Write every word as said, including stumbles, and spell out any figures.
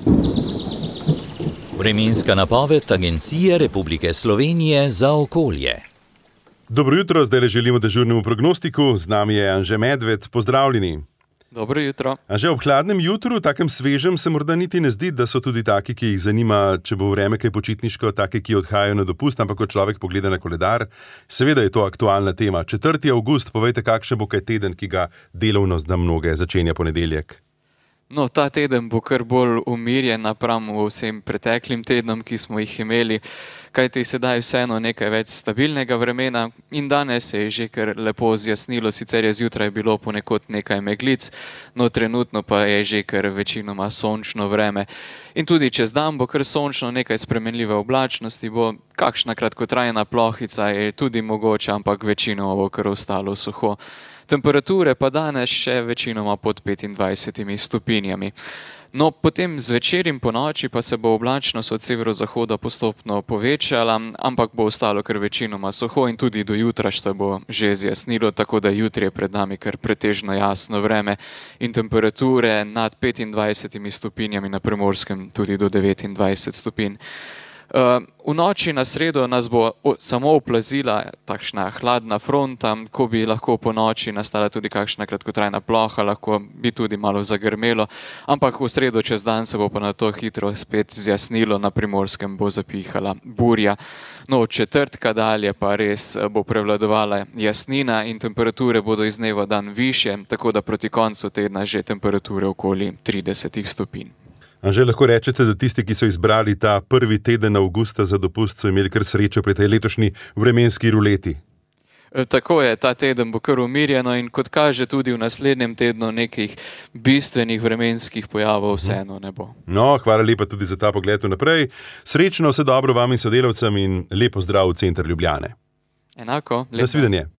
Vremenska napoved Agencije Republike Slovenije za okolje. Dobro jutro, zdaj le želimo dežurnemu prognostiku. Z nami je Anže Medved. Pozdravljeni. Dobro jutro. Anže, ob hladnem jutru, takem svežem, se morda niti ne zdi, da so tudi taki, ki jih zanima, če bo vreme kaj počitniško, taki, ki odhajajo na dopust, ampak ko človek pogleda na koledar, seveda je to aktualna tema. četrti avgust, povejte, kakšen bo kaj teden, ki ga delovno za mnoge začenja ponedeljek. No, ta teden bo kar bolj umirjen napram vsem preteklim tednom, ki smo jih imeli, kajti sedaj vseeno nekaj več stabilnega vremena in danes se je že kar lepo zjasnilo, sicer je zjutraj bilo ponekod nekaj meglic, no trenutno pa je že kar večinoma sončno vreme. In tudi čez dan bo kar sončno, nekaj spremenljive oblačnosti bo, kakšna kratkotrajna plohica je tudi mogoča, ampak večinoma bo kar ostalo suho. Temperature pa danes še večinoma pod petindvajsetimi stopinjami. No, potem zvečer in ponoči pa se bo oblačnost od severozahoda postopno povečala, ampak bo ostalo kar večinoma suho in tudi do jutra se bo že zjasnilo, tako da jutri je pred nami kar pretežno jasno vreme in temperature nad petindvajsetimi stopinjami, na Primorskem tudi do devetindvajset stopinj. V noči na sredo nas bo samo oplazila takšna hladna fronta, ko bi lahko po noči nastala tudi kakšna kratkotrajna ploha, lahko bi tudi malo zagrmelo, ampak v sredo čez dan se bo pa na to hitro spet zjasnilo, na Primorskem bo zapihala burja. No, od četrtka dalje pa res bo prevladovala jasnina in temperature bodo iz dneva dan višje, tako da proti koncu tedna že temperature okoli tridesetih stopinj. Anže, lahko rečete, da tisti, ki so izbrali ta prvi teden avgusta za dopust, so imeli kar srečo pri tej letošnji vremenski ruleti? Tako je, ta teden bo kar umirjeno in kot kaže tudi v naslednjem tednu nekih bistvenih vremenskih pojavov vseeno ne bo. No, hvala lepa tudi za ta pogled vnaprej. Srečno, vse dobro vam in sodelavcem in lepo zdrav v center Ljubljane. Enako. Nasvidenje.